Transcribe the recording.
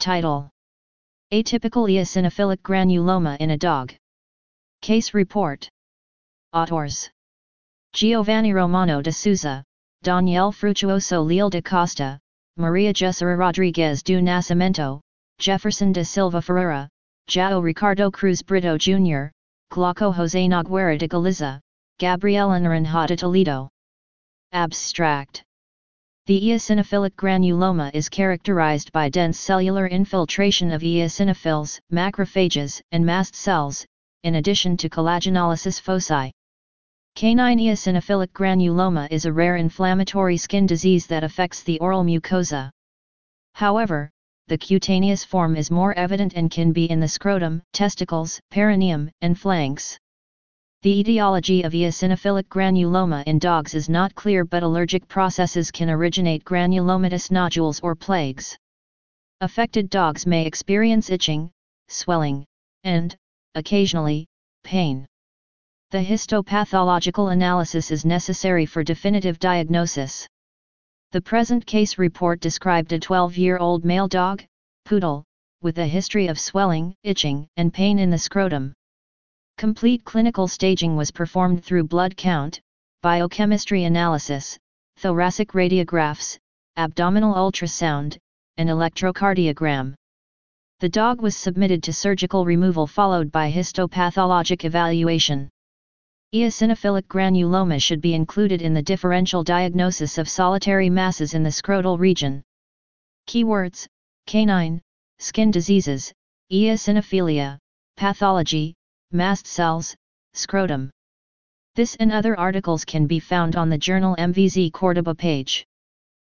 Title: Atypical eosinophilic granuloma in a dog. Case report. Autors: Giovanni Romano de Souza, Daniel Frutuoso Leal de Costa, Maria Jessera Rodriguez do Nascimento, Jefferson de Silva Ferreira, João Ricardo Cruz Brito Jr., Glauco José Nogueira de Galiza, Gabriela Naranjo de Toledo. Abstract. The eosinophilic granuloma is characterized by dense cellular infiltration of eosinophils, macrophages, and mast cells, in addition to collagenolysis foci. Canine eosinophilic granuloma is a rare inflammatory skin disease that affects the oral mucosa. However, the cutaneous form is more evident and can be in the scrotum, testicles, perineum, and flanks. The etiology of eosinophilic granuloma in dogs is not clear, but allergic processes can originate granulomatous nodules or plagues. Affected dogs may experience itching, swelling, and, occasionally, pain. The histopathological analysis is necessary for definitive diagnosis. The present case report described a 12-year-old male dog, poodle, with a history of swelling, itching, and pain in the scrotum. Complete clinical staging was performed through blood count, biochemistry analysis, thoracic radiographs, abdominal ultrasound, and electrocardiogram. The dog was submitted to surgical removal followed by histopathologic evaluation. Eosinophilic granuloma should be included in the differential diagnosis of solitary masses in the scrotal region. Keywords: canine, skin diseases, eosinophilia, pathology, mast cells, scrotum. This and other articles can be found on the journal MVZ Cordoba page.